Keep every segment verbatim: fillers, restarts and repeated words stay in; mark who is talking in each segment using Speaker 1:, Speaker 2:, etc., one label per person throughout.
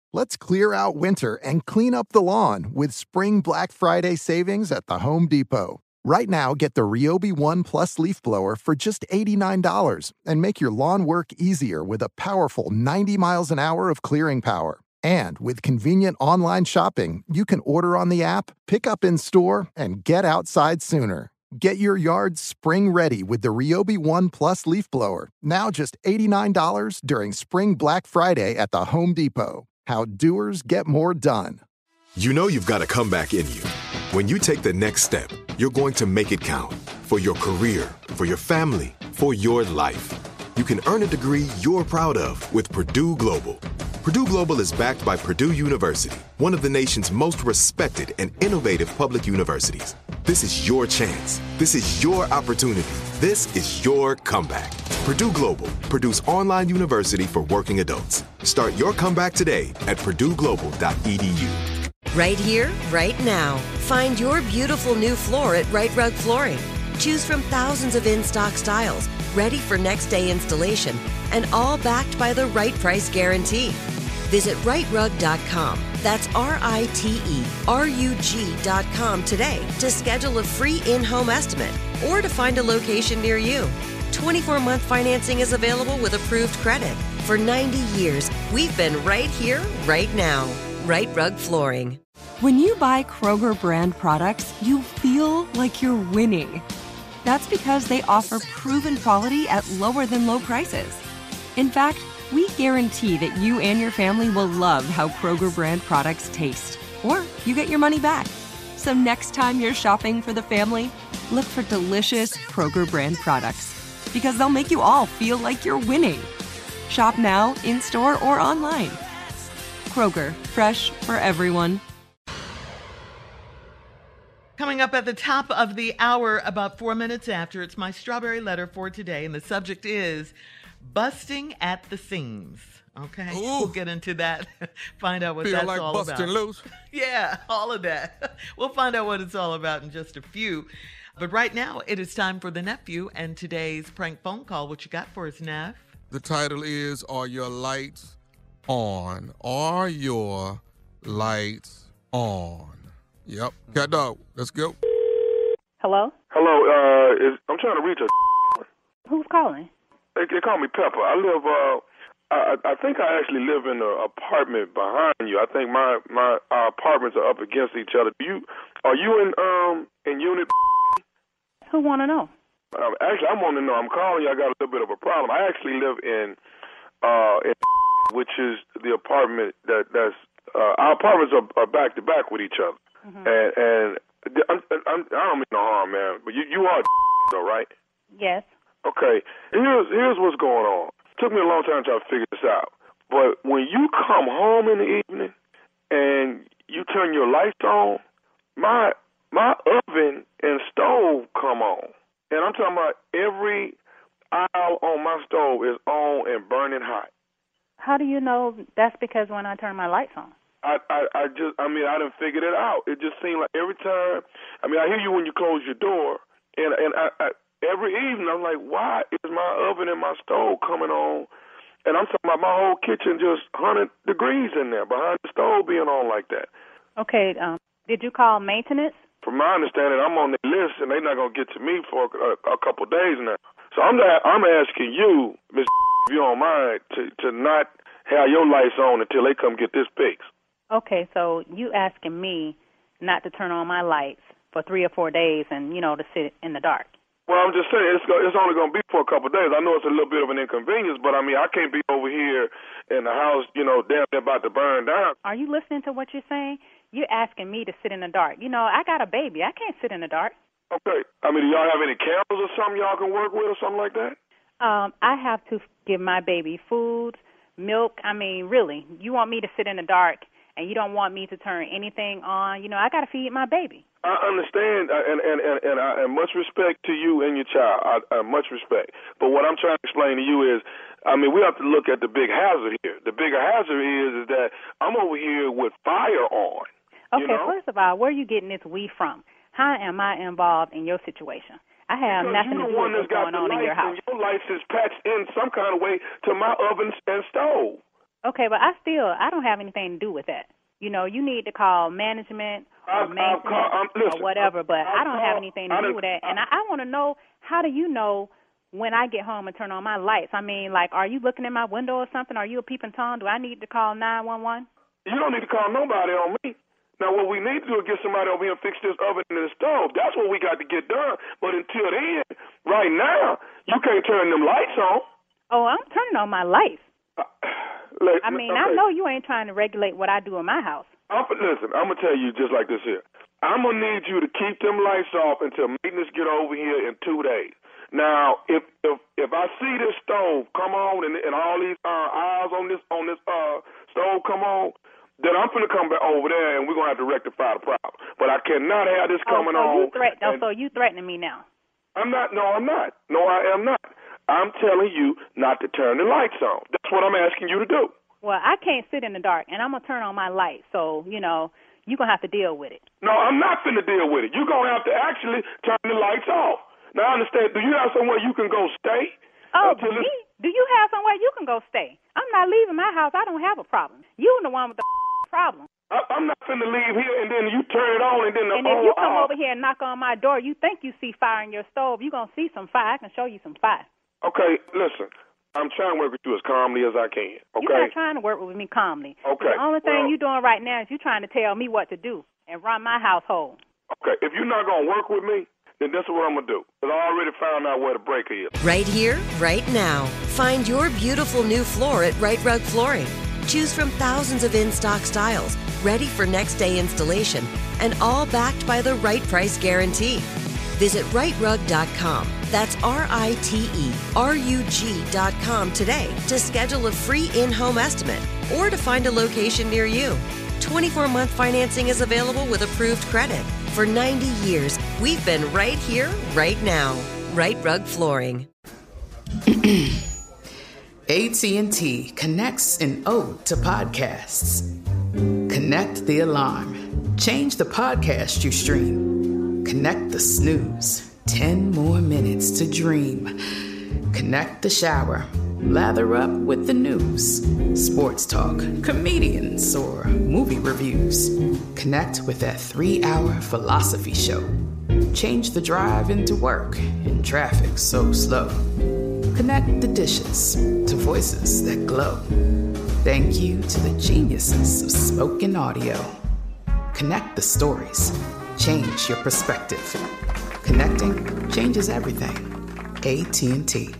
Speaker 1: Let's clear out winter and clean up the lawn with Spring Black Friday savings at the Home Depot. Right now, get the Ryobi One Plus leaf blower for just eighty-nine dollars and make your lawn work easier with a powerful ninety miles an hour of clearing power. And with convenient online shopping, you can order on the app, pick up in store, and get outside sooner. Get your yard spring ready with the Ryobi One Plus leaf blower, now just eighty-nine dollars during Spring Black Friday at the Home Depot. How doers get more done.
Speaker 2: You know you've got a comeback in you. When you take the next step, you're going to make it count for your career, for your family, for your life. You can earn a degree you're proud of with Purdue Global. Purdue Global is backed by Purdue University, one of the nation's most respected and innovative public universities. This is your chance. This is your opportunity. This is your comeback. Purdue Global, Purdue's online university for working adults. Start your comeback today at purdue global dot e d u.
Speaker 3: Right here, right now. Find your beautiful new floor at Right Rug Flooring. Choose from thousands of in-stock styles, ready for next day installation, and all backed by the right price guarantee. Visit right rug dot com. That's R I T E R U G dot com today to schedule a free in-home estimate or to find a location near you. twenty-four month financing is available with approved credit. For ninety years, we've been right here, right now. Right Rug Flooring.
Speaker 4: When you buy Kroger brand products, you feel like you're winning. That's because they offer proven quality at lower than low prices. In fact, we guarantee that you and your family will love how Kroger brand products taste, or you get your money back. So next time you're shopping for the family, look for delicious Kroger brand products, because they'll make you all feel like you're winning. Shop now, in-store, or online. Kroger, fresh for everyone.
Speaker 5: Coming up at the top of the hour, about four minutes after, it's my strawberry letter for today, and the subject is busting at the seams. Okay, Ooh. We'll get into that, find out what
Speaker 6: Feel
Speaker 5: that's
Speaker 6: like
Speaker 5: all
Speaker 6: busting
Speaker 5: about.
Speaker 6: Loose.
Speaker 5: Yeah, all of that. We'll find out what it's all about in just a few. But right now, it is time for the nephew and today's prank phone call. What you got for us, Neff?
Speaker 6: The title is, Are Your Lights On? Are Your Lights On? Yep. Cat dog, let's go.
Speaker 7: Hello?
Speaker 8: Hello, uh, is, I'm trying to reach a...
Speaker 7: Who's calling?
Speaker 8: They, they call me Pepper. I live, uh, I, I think I actually live in an apartment behind you. I think my, my our apartments are up against each other. Do you, are you in, um, in unit...
Speaker 7: Who want to know?
Speaker 8: Um, actually, I want to know. I'm calling you. I got a little bit of a problem. I actually live in, uh, in which is the apartment that that's uh, our apartments are, are back to back with each other. Mm-hmm. And and I'm, I'm, I don't mean no harm, man. But you you are though, right?
Speaker 7: Yes.
Speaker 8: Okay. Here's here's what's going on. It took me a long time to try to figure this out. But when you come home in the evening and you turn your lights on, my My oven and stove come on. And I'm talking about every aisle on my stove is on and burning hot.
Speaker 7: How do you know that's because when I turn my lights on?
Speaker 8: I, I, I just, I mean, I done figured it out. It just seemed like every time, I mean, I hear you when you close your door, and, and I, I, every evening I'm like, why is my oven and my stove coming on? And I'm talking about my whole kitchen just one hundred degrees in there, behind the stove being on like that.
Speaker 7: Okay, um, did you call maintenance?
Speaker 8: From my understanding, I'm on the list, and they're not going to get to me for a, a couple of days now. So I'm not, I'm asking you, Miss if you don't mind, to, to not have your lights on until they come get this fixed.
Speaker 7: Okay, so you asking me not to turn on my lights for three or four days and, you know, to sit in the dark.
Speaker 8: Well, I'm just saying, it's, it's only going to be for a couple of days. I know it's a little bit of an inconvenience, but, I mean, I can't be over here in the house, you know, damn near about to burn down.
Speaker 7: Are you listening to what you're saying? You're asking me to sit in the dark. You know, I got a baby. I can't sit in the dark.
Speaker 8: Okay. I mean, do y'all have any candles or something y'all can work with or something like that?
Speaker 7: Um, I have to give my baby food, milk. I mean, really, you want me to sit in the dark and you don't want me to turn anything on. You know, I got to feed my baby.
Speaker 8: I understand, and and and and, I, and much respect to you and your child. I, I, much respect. But what I'm trying to explain to you is, I mean, we have to look at the big hazard here. The bigger hazard is is that I'm over here with fire on.
Speaker 7: Okay,
Speaker 8: you know?
Speaker 7: First of all, where are you getting this we from? How am I involved in your situation? I have
Speaker 8: because
Speaker 7: nothing to do with what's going on in your house.
Speaker 8: Your lights is patched in some kind of way to my oven and stove.
Speaker 7: Okay, but I still, I don't have anything to do with that. You know, you need to call management or
Speaker 8: I'll,
Speaker 7: maintenance
Speaker 8: I'll call, um, listen,
Speaker 7: or whatever, but
Speaker 8: I'll
Speaker 7: I don't
Speaker 8: call,
Speaker 7: have anything to
Speaker 8: I
Speaker 7: do with that. And I, I want to know, how do you know when I get home and turn on my lights? I mean, like, are you looking in my window or something? Are you a peeping Tom? Do I need to call nine one one?
Speaker 8: You don't need to call nobody on me. Now, what we need to do is get somebody over here and fix this oven and this stove. That's what we got to get done. But until then, right now, you can't turn them lights on.
Speaker 7: Oh, I'm turning on my lights.
Speaker 8: Uh, like,
Speaker 7: I mean,
Speaker 8: okay.
Speaker 7: I know you ain't trying to regulate what I do in my house.
Speaker 8: I'm, listen, I'm going to tell you just like this here. I'm going to need you to keep them lights off until maintenance get over here in two days. Now, if if if I see this stove come on and, and all these uh, eyes on this on this uh, stove come on, then I'm going to come back over there and we're going to have to rectify the problem. But I cannot have this coming
Speaker 7: oh, so
Speaker 8: on.
Speaker 7: You threat- oh,
Speaker 8: and,
Speaker 7: so you threatening me now?
Speaker 8: I'm not. No, I'm not. No, I am not. I'm telling you not to turn the lights on. That's what I'm asking you to do.
Speaker 7: Well, I can't sit in the dark, and I'm going to turn on my light. So, you know, you're going to have to deal with it.
Speaker 8: No, I'm not finna deal with it. You're going to have to actually turn the lights off. Now, I understand. Do you have somewhere you can go stay?
Speaker 7: Oh, me? Do you have somewhere you can go stay? I'm not leaving my house. I don't have a problem. You're the one with the problem.
Speaker 8: I, I'm not finna leave here and then you turn it on and then the
Speaker 7: And if you come
Speaker 8: uh,
Speaker 7: over here and knock on my door, you think you see fire in your stove. You're going to see some fire. I can show you some fire.
Speaker 8: Okay, listen. I'm trying to work with you as calmly as I can, okay?
Speaker 7: You're not trying to work with me calmly.
Speaker 8: Okay.
Speaker 7: The only thing
Speaker 8: well,
Speaker 7: you're doing right now is you're trying to tell me what to do and run my household.
Speaker 8: Okay, if you're not going to work with me, then this is what I'm going to do. Because I already found out where the breaker is.
Speaker 3: Right here, right now. Find your beautiful new floor at Right Rug Flooring. Choose from thousands of in-stock styles, ready for next day installation, and all backed by the right price guarantee. Visit right rug dot com. That's R I T E R U G dot com today to schedule a free in-home estimate or to find a location near you. twenty-four month financing is available with approved credit. For ninety years, we've been right here, right now. Right Rug Flooring.
Speaker 9: A T and T connects an ode to podcasts. Connect the alarm. Change the podcast you stream. Connect the snooze. Ten more minutes to dream. Connect the shower. Lather up with the news. Sports talk, comedians, or movie reviews. Connect with that three-hour philosophy show. Change the drive into work in traffic so slow. Connect the dishes to voices that glow. Thank you to the geniuses of spoken audio. Connect the stories. Change your perspective. Connecting changes everything. A T and T.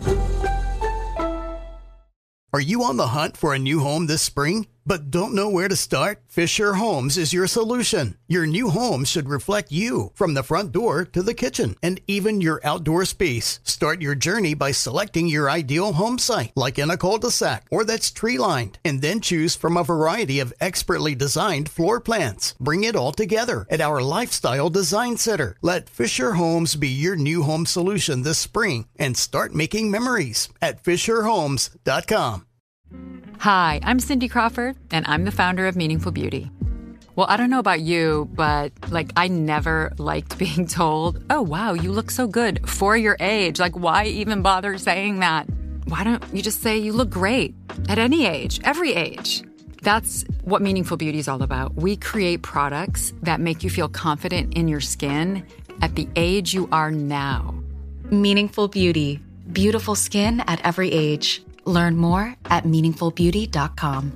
Speaker 10: Are you on the hunt for a new home this spring, but don't know where to start? Fisher Homes is your solution. Your new home should reflect you, from the front door to the kitchen, and even your outdoor space. Start your journey by selecting your ideal home site, like in a cul-de-sac or that's tree-lined, and then choose from a variety of expertly designed floor plans. Bring it all together at our Lifestyle Design Center. Let Fisher Homes be your new home solution this spring and start making memories at fisher homes dot com.
Speaker 11: Hi, I'm Cindy Crawford, and I'm the founder of Meaningful Beauty. Well, I don't know about you, but, like, I never liked being told, oh, wow, you look so good for your age. Like, why even bother saying that? Why don't you just say you look great at any age, every age? That's what Meaningful Beauty is all about. We create products that make you feel confident in your skin at the age you are now.
Speaker 12: Meaningful Beauty. Beautiful skin at every age. Learn more at meaningful beauty dot com.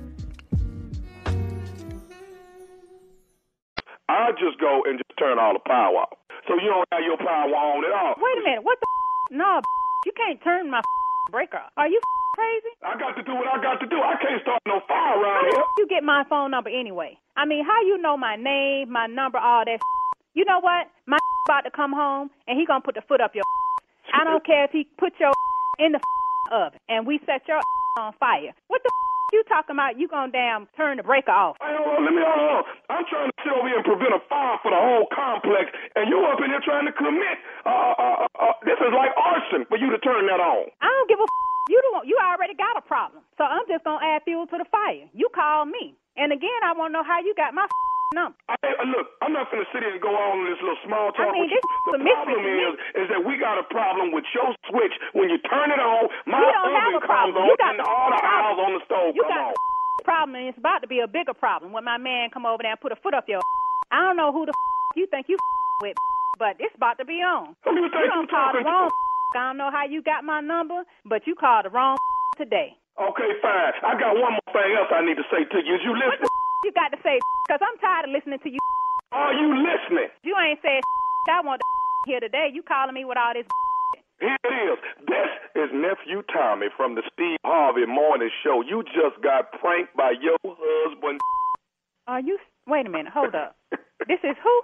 Speaker 8: I'll just go and just turn all the power off. So you don't have your power on at all.
Speaker 7: Wait a minute. What the f-? No, you can't turn my f- breaker off. Are you f- crazy?
Speaker 8: I got to do what I got to do. I can't start no fire around
Speaker 7: How
Speaker 8: here.
Speaker 7: you get my phone number anyway? I mean, how you know my name, my number, all that f-? You know what? My f- about to come home, and he going to put the foot up your f- I don't care if he put your f- in the f- oven, and we set your f- on fire. What the f- you talking about? You gonna damn turn the breaker off?
Speaker 8: Hey, hold on, let me hold on. I'm trying to sit over here and prevent a fire for the whole complex, and you up in here trying to commit. Uh, uh, uh, this is like arson for you to turn that on.
Speaker 7: I don't give a f- you don't. You already got a problem, so I'm just gonna add fuel to the fire. You call me, and again, I want to know how you got my f- number.
Speaker 8: Hey, look, I'm not finna sit here and go on this little small talk
Speaker 7: I mean,
Speaker 8: with
Speaker 7: this
Speaker 8: you. The
Speaker 7: is a mystery
Speaker 8: problem
Speaker 7: to me.
Speaker 8: is, is that we got a problem with your switch. When you turn it on, my
Speaker 7: We don't have
Speaker 8: oven
Speaker 7: a
Speaker 8: comes
Speaker 7: problem.
Speaker 8: on
Speaker 7: You got
Speaker 8: and
Speaker 7: the
Speaker 8: all the
Speaker 7: problem.
Speaker 8: owls on the stove
Speaker 7: You
Speaker 8: come
Speaker 7: got
Speaker 8: on.
Speaker 7: the problem, and it's about to be a bigger problem when my man come over there and put a foot up your. I don't know who the you think you with, but it's about to be on.
Speaker 8: Who you think
Speaker 7: don't
Speaker 8: you
Speaker 7: call the
Speaker 8: talking
Speaker 7: wrong.
Speaker 8: to?
Speaker 7: I don't know how you got my number, but you called the wrong today.
Speaker 8: Okay, fine. I got one more thing else I need to say to you. Is you
Speaker 7: What
Speaker 8: listening?
Speaker 7: the you got to say? Because I'm tired of listening to you.
Speaker 8: Are you listening?
Speaker 7: You ain't said I want to here today. You calling me with all this.
Speaker 8: Here it is. This is Nephew Tommy from the Steve Harvey Morning Show. You just got pranked by your husband.
Speaker 7: Are you? Wait a minute. Hold up. This is who?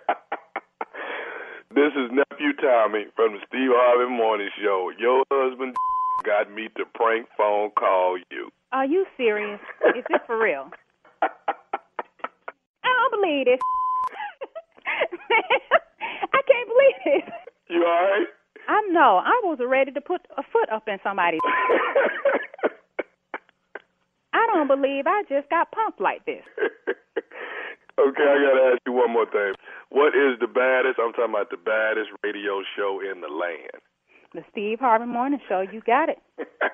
Speaker 8: This is Nephew Tommy from the Steve Harvey Morning Show. Your husband got me to prank phone call you.
Speaker 7: Are you serious? Is this for real? I don't believe this. I can't believe this.
Speaker 8: You all right?
Speaker 7: I know. I was ready to put a foot up in somebody's. I don't believe I just got pumped like this.
Speaker 8: Okay, I got to ask you one more thing. What is the baddest, I'm talking about the baddest radio show in the land?
Speaker 7: The Steve Harvey Morning Show. You got it.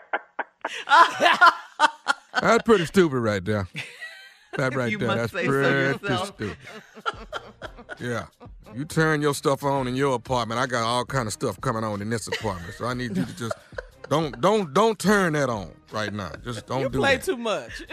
Speaker 6: That's pretty stupid right there. That right
Speaker 5: You
Speaker 6: there,
Speaker 5: must
Speaker 6: that's
Speaker 5: say so
Speaker 6: pretty
Speaker 5: yourself.
Speaker 6: stupid. Yeah. You turn your stuff on in your apartment. I got all kind of stuff coming on in this apartment. So I need you to just don't don't don't turn that on right now. Just don't
Speaker 13: You
Speaker 6: do
Speaker 13: play
Speaker 6: that.
Speaker 13: too much.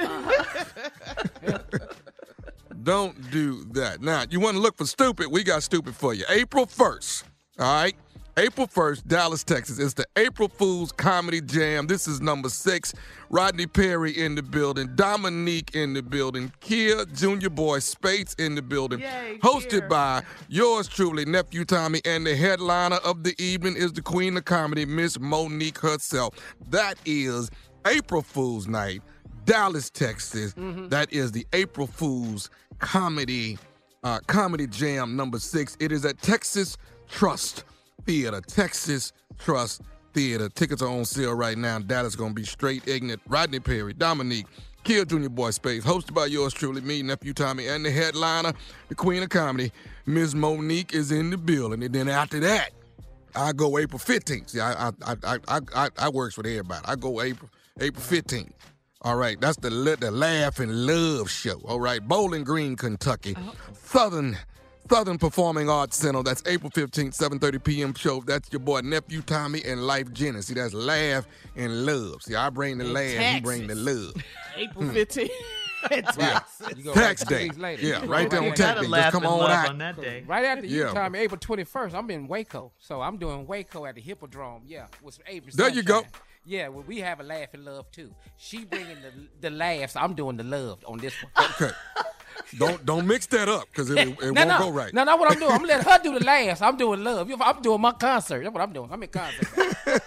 Speaker 6: Don't do that. Now, you want to look for stupid? We got stupid for you. April first, all right? April first, Dallas, Texas. It's the April Fool's Comedy Jam. This is number six. Rodney Perry in the building. Dominique in the building. Kia Junior Boy Spates in the building.
Speaker 5: Yay,
Speaker 6: Hosted
Speaker 5: Kia.
Speaker 6: by yours truly, Nephew Tommy. And the headliner of the evening is the queen of comedy, Miss Monique herself. That is April Fool's Night, Dallas, Texas.
Speaker 13: Mm-hmm.
Speaker 6: That is the April Fool's Comedy uh, Comedy Jam number six. It is at Texas Trust Theater. Texas Trust Theater. Tickets are on sale right now. Dallas going to be straight ignorant. Rodney Perry, Dominique, Kill Junior Boy Space, hosted by yours truly, me, Nephew Tommy, and the headliner, the queen of comedy, Miss Monique is in the building. And then after that, I go April fifteenth. See, I I I I I, I works with everybody. I go April April fifteenth. All right, that's the the Laugh and Love show. All right, Bowling Green, Kentucky, oh. Southern Southern Performing Arts Center. That's April fifteenth, seven thirty p.m. show. That's your boy Nephew Tommy and Life Jennings. See, that's Laugh and Love. See, I bring the
Speaker 13: In
Speaker 6: laugh,
Speaker 13: Texas.
Speaker 6: he bring the love.
Speaker 13: April fifteenth.
Speaker 6: Yeah. Tax day. Yeah, right there on tax day. Just come on out.
Speaker 5: On that day.
Speaker 13: Right after you,
Speaker 6: Yeah.
Speaker 13: Tommy, April twenty-first, I'm in Waco. So I'm doing Waco at the Hippodrome. Yeah, with some April
Speaker 6: There you go.
Speaker 13: Sunshine. Yeah, well, we have a laugh and love too. She bringing the the laughs. I'm doing the love on this one.
Speaker 6: Okay. Don't don't mix that up because it, it
Speaker 13: no,
Speaker 6: won't
Speaker 13: no,
Speaker 6: go right.
Speaker 13: No, no, what I'm doing, I'm letting her do the laughs. I'm doing love. I'm doing my concert. That's what I'm doing. I'm in concert.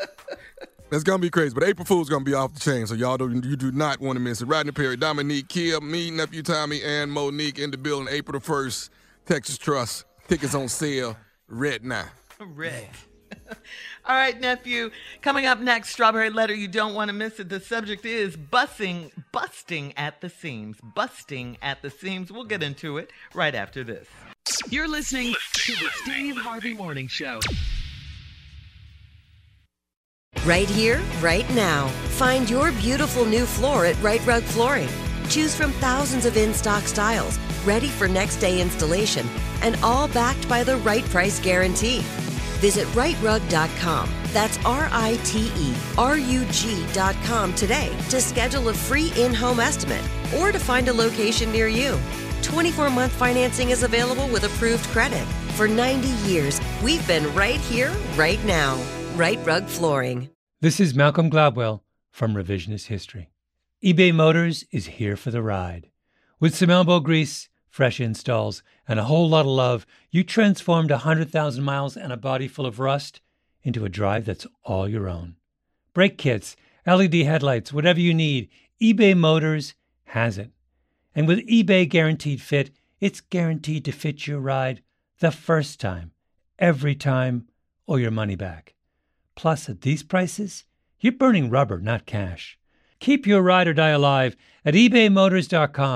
Speaker 6: That's gonna be crazy, but April Fool's gonna be off the chain, so y'all do you do not want to miss it. Rodney Perry, Dominique, Kia, me, Nephew Tommy, and Monique in the building. April the first, Texas Trust. Tickets on sale right now.
Speaker 5: Red. All right, nephew. Coming up next, Strawberry Letter. You don't want to miss it. The subject is busting, busting at the seams. Busting at the seams. We'll get into it right after this.
Speaker 14: You're listening to the Steve Harvey Morning Show.
Speaker 3: Right here, right now. Find your beautiful new floor at Right Rug Flooring. Choose from thousands of in-stock styles, ready for next day installation, and all backed by the right price guarantee. Visit right rug dot com. That's R I T E R U G dot com today to schedule a free in-home estimate or to find a location near you. twenty-four month financing is available with approved credit. For ninety years, we've been right here, right now. Right Rug Flooring.
Speaker 15: This is Malcolm Gladwell from Revisionist History. eBay Motors is here for the ride. With some elbow grease, fresh installs, and a whole lot of love, you transformed one hundred thousand miles and a body full of rust into a drive that's all your own. Brake kits, L E D headlights, whatever you need, eBay Motors has it. And with eBay Guaranteed Fit, it's guaranteed to fit your ride the first time, every time, or your money back. Plus, at these prices, you're burning rubber, not cash. Keep your ride or die alive at ebay motors dot com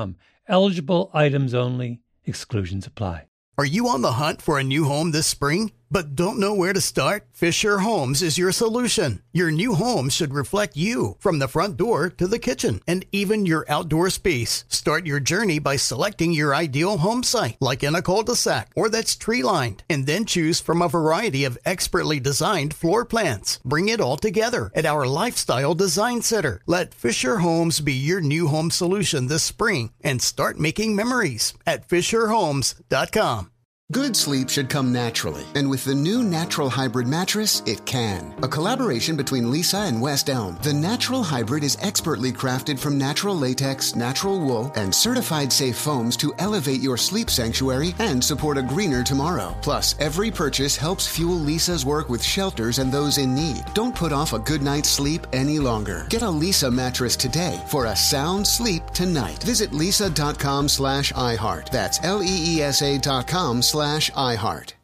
Speaker 15: Eligible items only. Exclusions apply.
Speaker 10: Are you on the hunt for a new home this spring, but don't know where to start? Fisher Homes is your solution. Your new home should reflect you, from the front door to the kitchen, and even your outdoor space. Start your journey by selecting your ideal home site, like in a cul-de-sac or that's tree-lined, and then choose from a variety of expertly designed floor plans. Bring it all together at our Lifestyle Design Center. Let Fisher Homes be your new home solution this spring and start making memories at fisher homes dot com.
Speaker 16: Good sleep should come naturally, and with the new Natural Hybrid mattress, it can. A collaboration between Lisa and West Elm, the Natural Hybrid is expertly crafted from natural latex, natural wool, and certified safe foams to elevate your sleep sanctuary and support a greener tomorrow. Plus, every purchase helps fuel Lisa's work with shelters and those in need. Don't put off a good night's sleep any longer. Get a Lisa mattress today for a sound sleep tonight. Visit lisa dot com slash iHeart. That's L E E S A dot com slash iHeart.